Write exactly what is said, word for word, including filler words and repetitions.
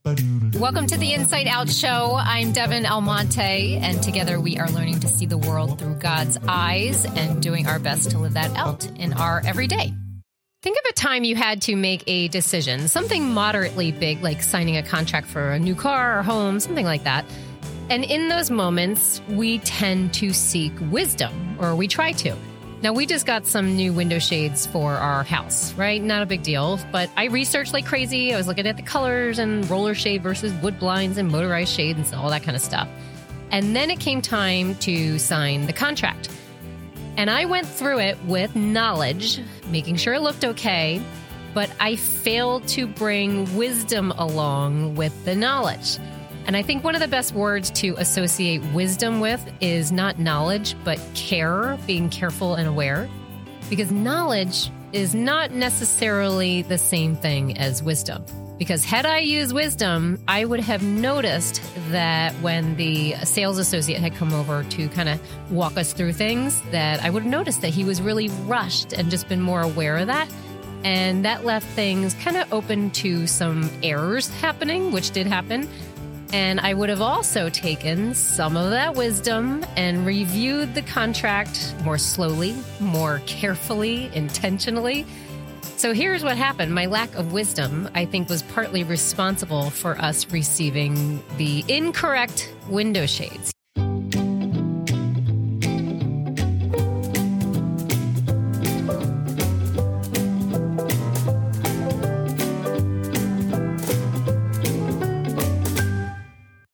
Welcome to the Inside Out Show. I'm Devin Almonte, and together we are learning to see the world through God's eyes and doing our best to live that out in our everyday. Think of a time you had to make a decision, something moderately big, like signing a contract for a new car or home, something like that. And in those moments, we tend to seek wisdom, or we try to. Now, we just got some new window shades for our house, right? Not a big deal, but I researched like crazy. I was looking at the colors and roller shade versus wood blinds and motorized shades and all that kind of stuff. And then it came time to sign the contract. And I went through it with knowledge, making sure it looked okay, but I failed to bring wisdom along with the knowledge. And I think one of the best words to associate wisdom with is not knowledge, but care, being careful and aware. Because knowledge is not necessarily the same thing as wisdom. Because had I used wisdom, I would have noticed that when the sales associate had come over to kind of walk us through things, that I would have noticed that he was really rushed and just been more aware of that. And that left things kind of open to some errors happening, which did happen. And I would have also taken some of that wisdom and reviewed the contract more slowly, more carefully, intentionally. So here's what happened. My lack of wisdom, I think, was partly responsible for us receiving the incorrect window shades.